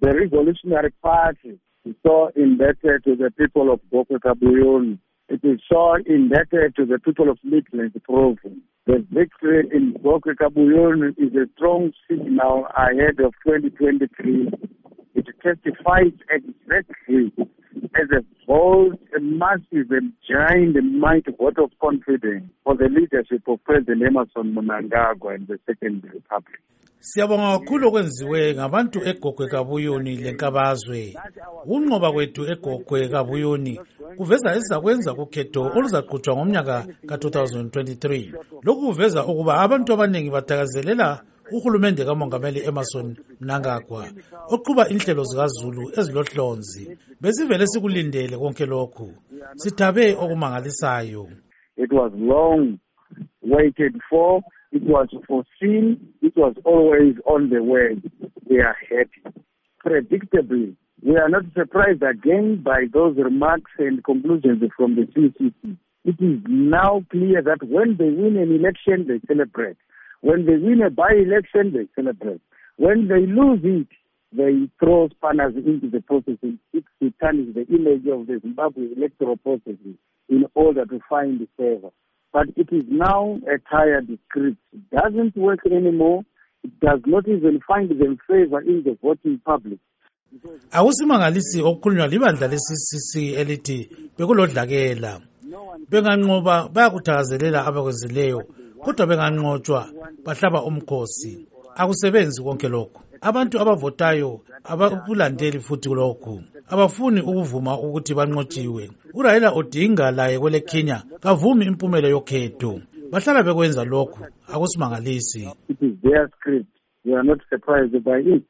The Revolutionary Party is so indebted to the people of Gokwe Kabuyuni. It is so indebted to the people of Midlands Province. The victory in Gokwe Kabuyuni is a strong signal ahead of 2023. It testifies exactly as a vote, a massive and giant mighty vote of confidence for the leadership of President Emmerson Mnangagwa in the Second Republic. Siyabonga kakhulu okwenziwe ngabantu eGokwe Kabuyuni lenkabazwe. Ukunqoba kwethu eGokwe Kabuyuni kuveza esizakwenza kukhetho oluzaqhutshwa ngomnyaka ka-2023. Lokhu kuveza ukuba abantu abaningi bathakazelela uhulumende kaMongameli Emmerson Mnangagwa oqhuba inhlelo zikaZulu ezilohlonzi. Besivele sikulindele konke lokhu. Sithabe okumangalisayo. It was long waited for. It was foreseen. It was always on the way. We are happy. Predictably, we are not surprised again by those remarks and conclusions from the CCC. It is now clear that when they win an election, they celebrate. When they win a by-election, they celebrate. When they lose it, they throw spanners into the processes. It tarnishes the image of the Zimbabwe electoral processes in order to find favor. But it is now a tired script. It doesn't work anymore. It does not even find them favor in the voting public. Akusimangalisi okukhulunywa libandla le-CCC elithi bekulodlakela. Benganqoba bayakuthakazelela abakwenzileyo, kodwa benganqotshwa bahlaba umkhosi. Akusebenzi konke lokhu. Abantu abavotayo abakulandeli futhi lokhu. Abafuni ukuvuma ukuthi banqotshiwe. uRaila Odinga laye kwele Kenya kavumi impumela yokhetho. Bahlala bekwenza lokhu. Akusimangalisi. It is their script. We are not surprised by it.